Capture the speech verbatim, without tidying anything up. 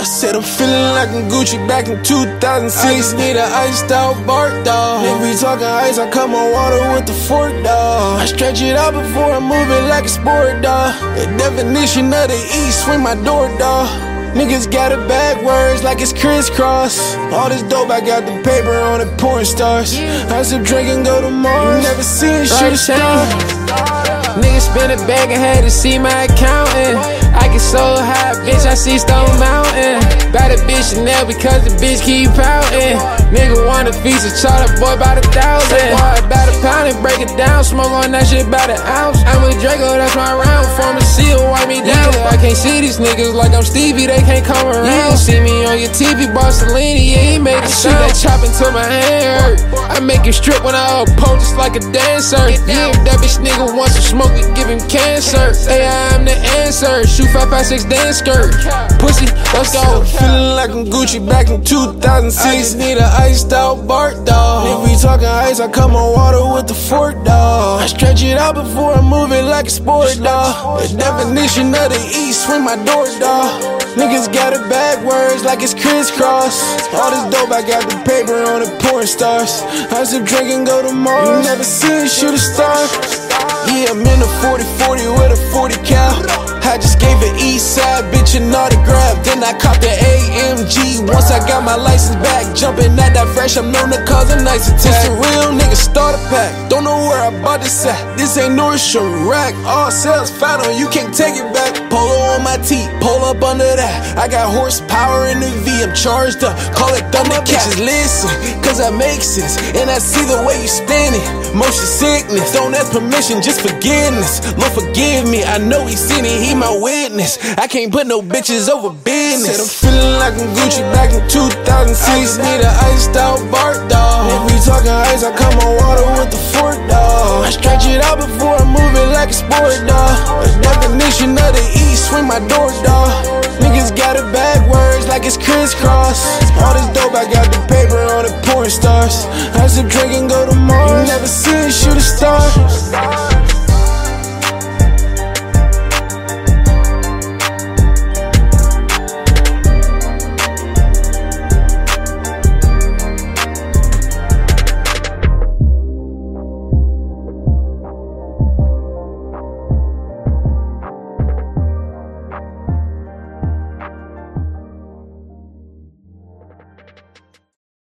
said I'm feeling like I'm Gucci back in two thousand six. I just need an iced out bar, dawg. If we talking ice, I cut my water with the fork, dawg. I stretch it out before I move it like a sport, dawg. The definition of the east, swing my door, dawg. Niggas got it backwards like it's crisscross. All this dope, I got the paper on it, porn stars. I sip drink and go to Mars. You never seen shit a star. Niggas spend a bag and had to see my accountant. I get so high, bitch, I see Stone Mountain. Bad a bitch Chanel because the bitch keep pouting. Nigga want a piece of charter, boy, about a thousand. Boy, about a pound and break it down. Smoke on that shit about an ounce. I'm with Draco, that's my round. Form a seal, wipe me down. Yeah, I can't see these niggas like I'm Stevie, they can't come around. Yeah, see me on your T V, Barcelini, yeah, he made it sound. That chop until my hand hurt. I make it strip when I uphold just like a dancer. Yeah, if that bitch nigga wants some smoke, we give him cancer. A I am the answer. Shoot five five six dance skirt. Pussy, let's go. Feeling like I'm Gucci back in two thousand six. I just need an iced out bar, dawg. If we talking ice, I cut my water with the fork, dawg. I stretch it out before I move it like a sport, dawg. The definition of the east, swing my door, dawg. Niggas got it backwards like it's crisscross. All this dope, I got the paper on it, porn stars. I sip drink and go to Mars. You never seen shoot a star. Yeah, I'm in a forty forty with a forty cal. I just gave an east side bitch an autograph. Then I caught the A M G. Once I got my license back, jumping at that fresh, I'm known to cause a nice attack. It's a real nigga starter pack. Don't know where I bought this at. This ain't Nordstrom Rack. All sales found on, you can't take it back. Polo on my teeth, pull up under that. I got horsepower in the V, I'm charged up. Call it Thundercat. Just listen, cause I make sense. And I see the way you spin it. Motion sickness, don't ask permission, just forgiveness. Lord forgive me, I know he seen it, he my witness. I can't put no bitches over business. Said I'm feeling like I'm Gucci back in two thousand six. I just need an iced out bar, dawg. If we talking ice, I cut my water with the fork, dawg.